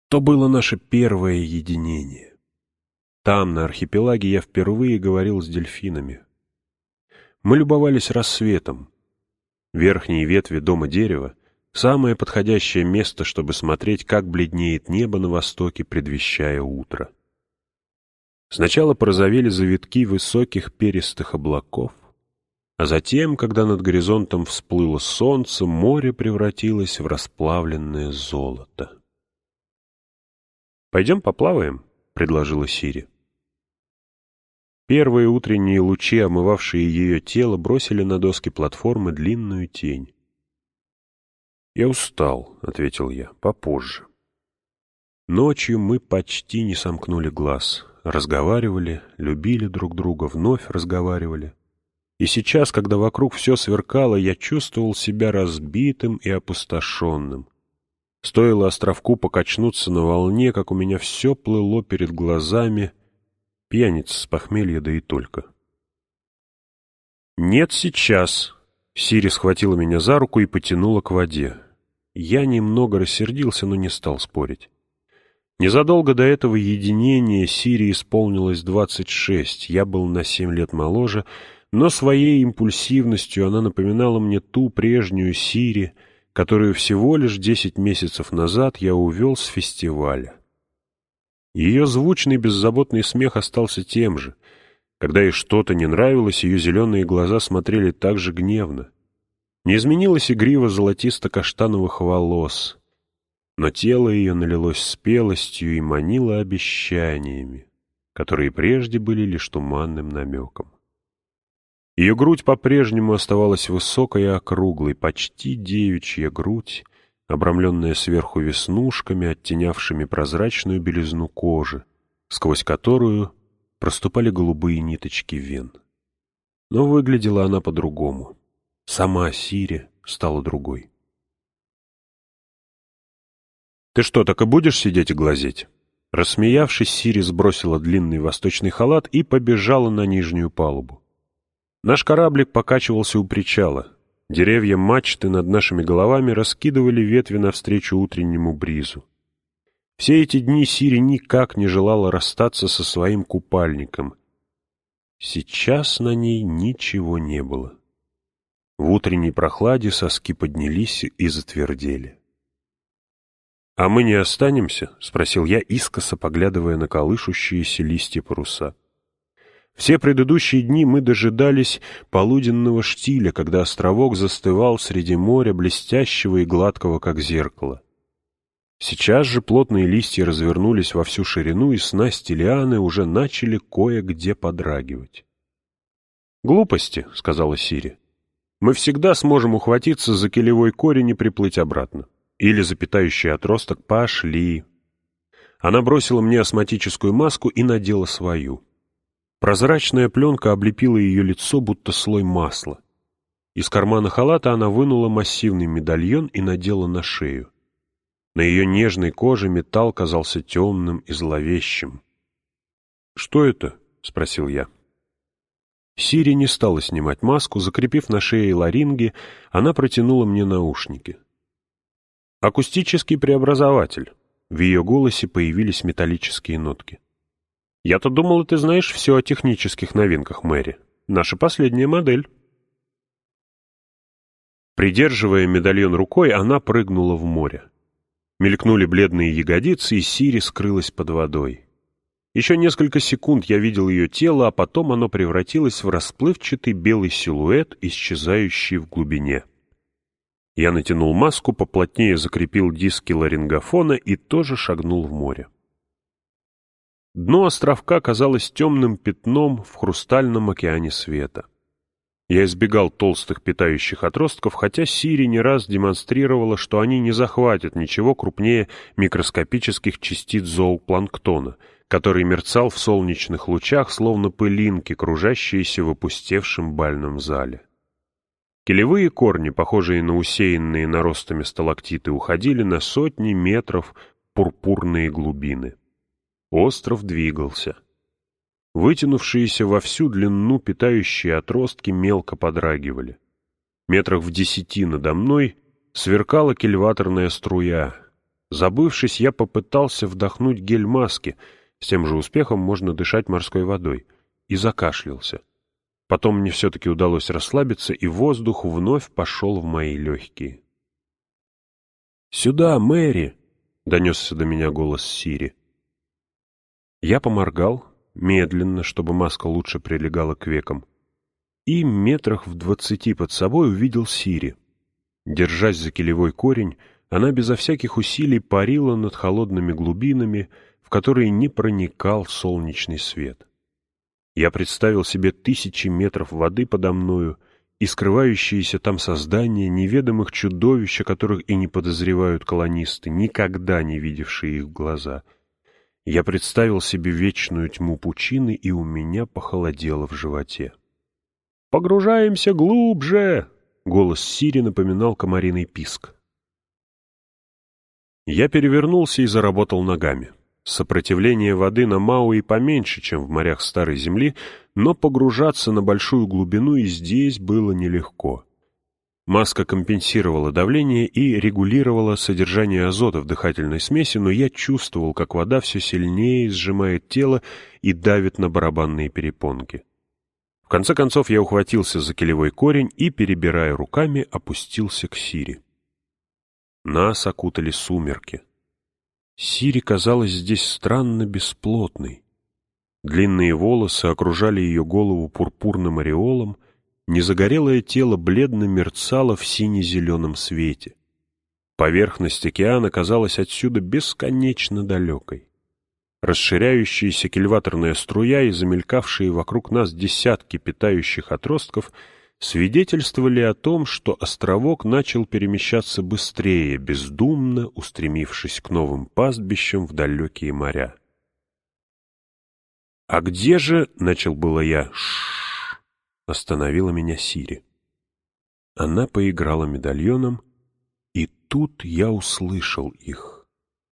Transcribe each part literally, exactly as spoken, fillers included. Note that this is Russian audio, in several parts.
То было наше первое единение. Там, на архипелаге, я впервые говорил с дельфинами. Мы любовались рассветом. Верхние ветви дома дерева — самое подходящее место, чтобы смотреть, как бледнеет небо на востоке, предвещая утро. Сначала порозовели завитки высоких перистых облаков, а затем, когда над горизонтом всплыло солнце, море превратилось в расплавленное золото. «Пойдем поплаваем?» — предложила Сири. Первые утренние лучи, омывавшие ее тело, бросили на доски платформы длинную тень. «Я устал», — ответил я, — «попозже». Ночью мы почти не сомкнули глаз, разговаривали, любили друг друга, вновь разговаривали. И сейчас, когда вокруг все сверкало, я чувствовал себя разбитым и опустошенным. Стоило островку покачнуться на волне, как у меня все плыло перед глазами, пьяница с похмелья, да и только. «Нет, сейчас!» Сири схватила меня за руку и потянула к воде. Я немного рассердился, но не стал спорить. Незадолго до этого единения Сири исполнилось двадцать шесть, я был на семь лет моложе, но своей импульсивностью она напоминала мне ту прежнюю Сири, которую всего лишь десять месяцев назад я увел с фестиваля. Ее звучный беззаботный смех остался тем же. Когда ей что-то не нравилось, ее зеленые глаза смотрели так же гневно. Не изменилась и грива золотисто-каштановых волос, но тело ее налилось спелостью и манило обещаниями, которые прежде были лишь туманным намеком. Ее грудь по-прежнему оставалась высокой и округлой, почти девичья грудь, обрамленная сверху веснушками, оттенявшими прозрачную белизну кожи, сквозь которую проступали голубые ниточки вен. Но выглядела она по-другому. Сама Сири стала другой. «Ты что, так и будешь сидеть и глазеть?» Рассмеявшись, Сири сбросила длинный восточный халат и побежала на нижнюю палубу. Наш кораблик покачивался у причала. Деревья мачты над нашими головами раскидывали ветви навстречу утреннему бризу. Все эти дни Сири никак не желала расстаться со своим купальником. Сейчас на ней ничего не было. В утренней прохладе соски поднялись и затвердели. «А мы не останемся?» — спросил я, искоса поглядывая на колышущиеся листья паруса. Все предыдущие дни мы дожидались полуденного штиля, когда островок застывал среди моря, блестящего и гладкого, как зеркало. Сейчас же плотные листья развернулись во всю ширину, и снасти лианы уже начали кое-где подрагивать. «Глупости», — сказала Сири. «Мы всегда сможем ухватиться за килевой корень и приплыть обратно. Или за питающий отросток. Пошли». Она бросила мне астматическую маску и надела свою. Прозрачная пленка облепила ее лицо, будто слой масла. Из кармана халата она вынула массивный медальон и надела на шею. На ее нежной коже металл казался темным и зловещим. «Что это?» — спросил я. Сири не стала снимать маску. Закрепив на шее ларинги, она протянула мне наушники. «Акустический преобразователь». В ее голосе появились металлические нотки. «Я-то думала, ты знаешь все о технических новинках, Мэри. Наша последняя модель». Придерживая медальон рукой, она прыгнула в море. Мелькнули бледные ягодицы, и Сири скрылась под водой. Еще несколько секунд я видел ее тело, а потом оно превратилось в расплывчатый белый силуэт, исчезающий в глубине. Я натянул маску, поплотнее закрепил диски ларингофона и тоже шагнул в море. Дно островка казалось темным пятном в хрустальном океане света. Я избегал толстых питающих отростков, хотя Сири не раз демонстрировала, что они не захватят ничего крупнее микроскопических частиц зоопланктона, который мерцал в солнечных лучах, словно пылинки, кружащиеся в опустевшем бальном зале. Килевые корни, похожие на усеянные наростами сталактиты, уходили на сотни метров в пурпурные глубины. Остров двигался. Вытянувшиеся во всю длину питающие отростки мелко подрагивали. Метрах в десяти надо мной сверкала кильваторная струя. Забывшись, я попытался вдохнуть гель маски, с тем же успехом можно дышать морской водой, и закашлялся. Потом мне все-таки удалось расслабиться, и воздух вновь пошел в мои легкие. «Сюда, Мэри!» — донесся до меня голос Сири. Я поморгал, медленно, чтобы маска лучше прилегала к векам, и метрах в двадцати под собой увидел Сири. Держась за килевой корень, она безо всяких усилий парила над холодными глубинами, в которые не проникал солнечный свет. Я представил себе тысячи метров воды подо мною и скрывающиеся там создания неведомых чудовищ, о которых и не подозревают колонисты, никогда не видевшие их глаза. Я представил себе вечную тьму пучины, и у меня похолодело в животе. «Погружаемся глубже!» — голос Сири напоминал комариный писк. Я перевернулся и заработал ногами. Сопротивление воды на Мауи поменьше, чем в морях Старой Земли, но погружаться на большую глубину и здесь было нелегко. Маска компенсировала давление и регулировала содержание азота в дыхательной смеси, но я чувствовал, как вода все сильнее сжимает тело и давит на барабанные перепонки. В конце концов я ухватился за килевой корень и, перебирая руками, опустился к Сири. Нас окутали сумерки. Сири казалась здесь странно бесплотной. Длинные волосы окружали ее голову пурпурным ореолом, незагорелое тело бледно мерцало в сине-зеленом свете. Поверхность океана казалась отсюда бесконечно далекой. Расширяющаяся кильваторная струя и замелькавшие вокруг нас десятки питающих отростков свидетельствовали о том, что островок начал перемещаться быстрее, бездумно устремившись к новым пастбищам в далекие моря. «А где же...» — начал было я. «Ш-ш-ш!» — остановила меня Сири. Она поиграла медальоном, и тут я услышал их.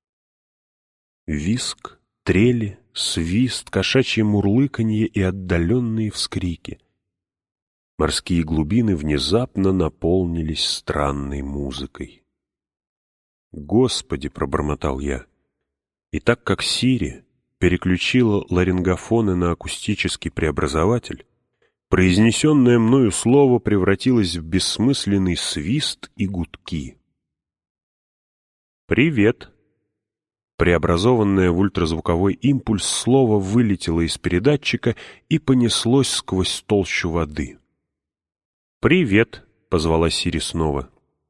Визг, трели, свист, кошачье мурлыканье и отдаленные вскрики. Морские глубины внезапно наполнились странной музыкой. «Господи!» — пробормотал я. И так как Сири переключила ларингофоны на акустический преобразователь, произнесенное мною слово превратилось в бессмысленный свист и гудки. «Привет!» Преобразованное в ультразвуковой импульс слово вылетело из передатчика и понеслось сквозь толщу воды. «Привет!» — позвала Сири снова.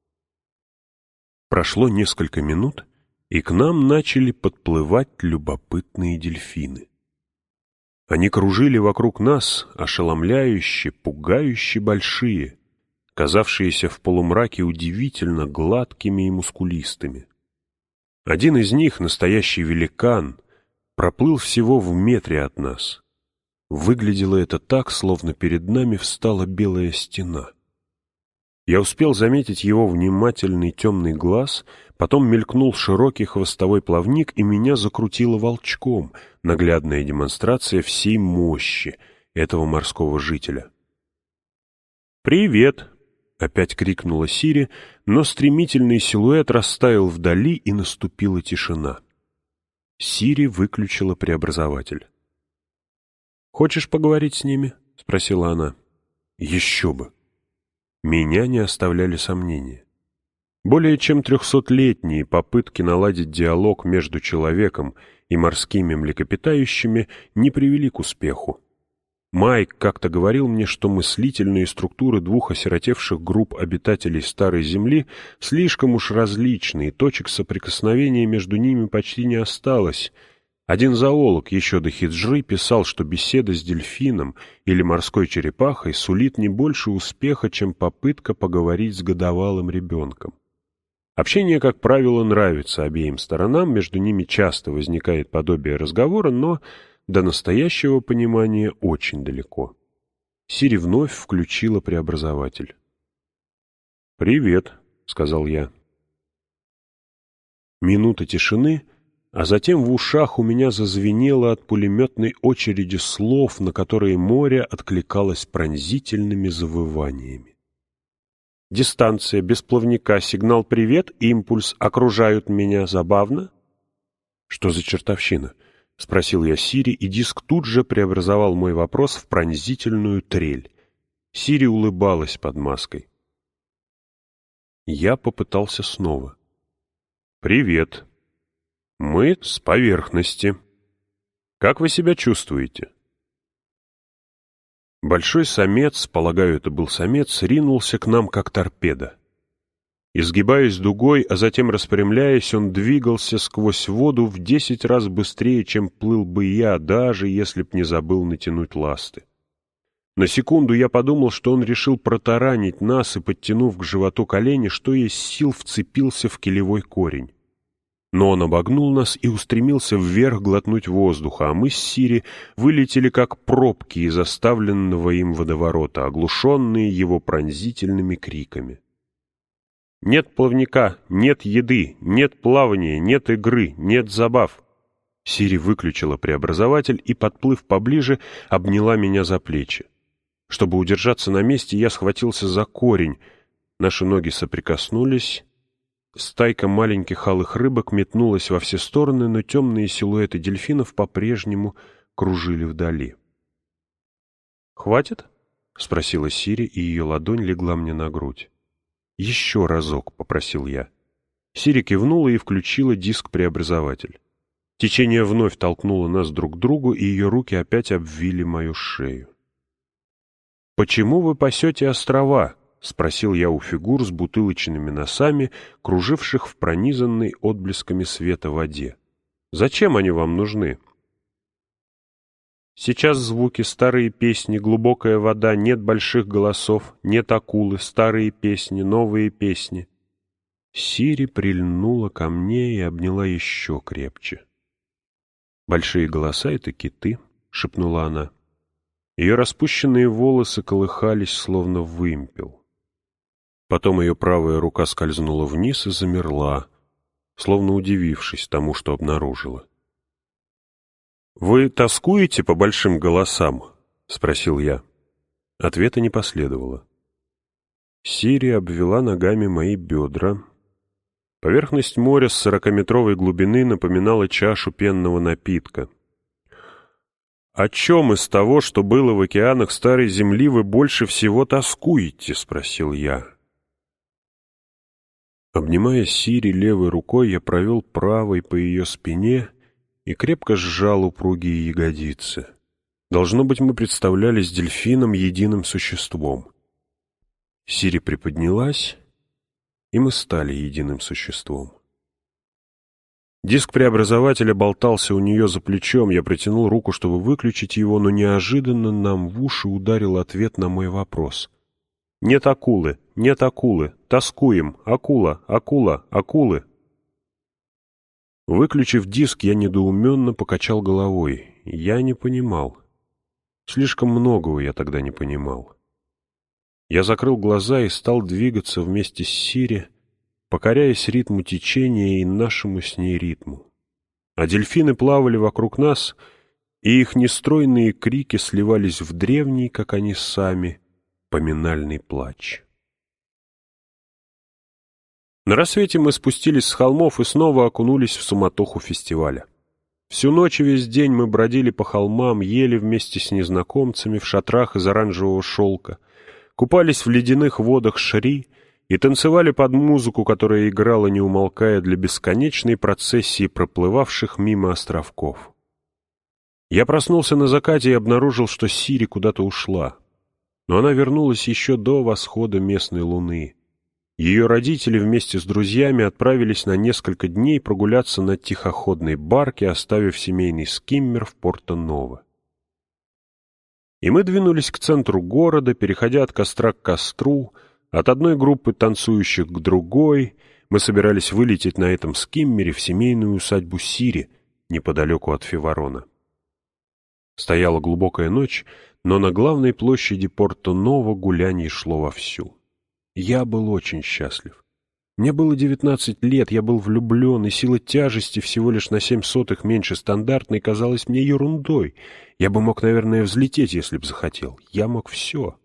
Прошло несколько минут, и к нам начали подплывать любопытные дельфины. Они кружили вокруг нас, ошеломляюще, пугающе большие, казавшиеся в полумраке удивительно гладкими и мускулистыми. Один из них, настоящий великан, проплыл всего в метре от нас. Выглядело это так, словно перед нами встала белая стена. Я успел заметить его внимательный темный глаз, потом мелькнул широкий хвостовой плавник, и меня закрутило волчком, наглядная демонстрация всей мощи этого морского жителя. «Привет!» — опять крикнула Сири, но стремительный силуэт растаял вдали, и наступила тишина. Сири выключила преобразователь. «Хочешь поговорить с ними?» — спросила она. «Еще бы!» Меня не оставляли сомнения. Более чем трехсотлетние попытки наладить диалог между человеком и морскими млекопитающими не привели к успеху. Майк как-то говорил мне, что мыслительные структуры двух осиротевших групп обитателей Старой Земли слишком уж различны, и точек соприкосновения между ними почти не осталось. Один зоолог еще до хиджры писал, что беседа с дельфином или морской черепахой сулит не больше успеха, чем попытка поговорить с годовалым ребенком. Общение, как правило, нравится обеим сторонам, между ними часто возникает подобие разговора, но до настоящего понимания очень далеко. Сири вновь включила преобразователь. «Привет», — сказал я. Минута тишины, а затем в ушах у меня зазвенело от пулеметной очереди слов, на которые море откликалось пронзительными завываниями. Дистанция, без плавника, сигнал «привет», импульс, окружают меня. Забавно? Что за чертовщина? — спросил я Сири, и диск тут же преобразовал мой вопрос в пронзительную трель. Сири улыбалась под маской. Я попытался снова. «Привет. Мы с поверхности. Как вы себя чувствуете?» Большой самец, полагаю, это был самец, ринулся к нам, как торпеда. Изгибаясь дугой, а затем распрямляясь, он двигался сквозь воду в десять раз быстрее, чем плыл бы я, даже если б не забыл натянуть ласты. На секунду я подумал, что он решил протаранить нас и, подтянув к животу колени, что есть сил, вцепился в килевой корень. Но он обогнул нас и устремился вверх глотнуть воздуха, а мы с Сири вылетели как пробки из оставленного им водоворота, оглушенные его пронзительными криками. «Нет плавника, нет еды, нет плавания, нет игры, нет забав». Сири выключила преобразователь и, подплыв поближе, обняла меня за плечи. Чтобы удержаться на месте, я схватился за корень. Наши ноги соприкоснулись. Стайка маленьких алых рыбок метнулась во все стороны, но темные силуэты дельфинов по-прежнему кружили вдали. «Хватит?» — спросила Сири, и ее ладонь легла мне на грудь. «Еще разок», — попросил я. Сири кивнула и включила диск-преобразователь. Течение вновь толкнуло нас друг к другу, и ее руки опять обвили мою шею. «Почему вы пасете острова?» — спросил я у фигур с бутылочными носами, круживших в пронизанной отблесками света воде. «Зачем они вам нужны?» «Сейчас звуки, старые песни, глубокая вода, нет больших голосов, нет акулы, старые песни, новые песни». Сири прильнула ко мне и обняла еще крепче. «Большие голоса — это киты», — шепнула она. Ее распущенные волосы колыхались, словно вымпел. Потом ее правая рука скользнула вниз и замерла, словно удивившись тому, что обнаружила. «Вы тоскуете по большим голосам?» — спросил я. Ответа не последовало. Сири обвела ногами мои бедра. Поверхность моря с сорокаметровой глубины напоминала чашу пенного напитка. «О чем из того, что было в океанах Старой Земли, вы больше всего тоскуете?» — спросил я. Обнимая Сири левой рукой, я провел правой по ее спине и крепко сжал упругие ягодицы. Должно быть, мы представлялись дельфином единым существом. Сири приподнялась, и мы стали единым существом. Диск преобразователя болтался у нее за плечом. Я протянул руку, чтобы выключить его, но неожиданно нам в уши ударил ответ на мой вопрос. «Нет акулы, нет акулы, тоскуем, акула, акула, акулы». Выключив диск, я недоуменно покачал головой. Я не понимал. Слишком многого я тогда не понимал. Я закрыл глаза и стал двигаться вместе с Сири, покоряясь ритму течения и нашему с ней ритму. А дельфины плавали вокруг нас, и их нестройные крики сливались в древний, как они сами, поминальный плач. На рассвете мы спустились с холмов и снова окунулись в суматоху фестиваля. Всю ночь и весь день мы бродили по холмам, ели вместе с незнакомцами в шатрах из оранжевого шелка, купались в ледяных водах Шри и танцевали под музыку, которая играла, не умолкая, для бесконечной процессии проплывавших мимо островков. Я проснулся на закате и обнаружил, что Сири куда-то ушла. Но она вернулась еще до восхода местной луны. Ее родители вместе с друзьями отправились на несколько дней прогуляться на тихоходной барке, оставив семейный скиммер в Порто-Ново. И мы двинулись к центру города, переходя от костра к костру, от одной группы танцующих к другой. Мы собирались вылететь на этом скиммере в семейную усадьбу Сири, неподалеку от Фиварона. Стояла глубокая ночь, но на главной площади Порто-Ново гулянье шло вовсю. Я был очень счастлив. Мне было девятнадцать лет, я был влюблен, и сила тяжести всего лишь на семь сотых меньше стандартной казалась мне ерундой. Я бы мог, наверное, взлететь, если б захотел. Я мог все.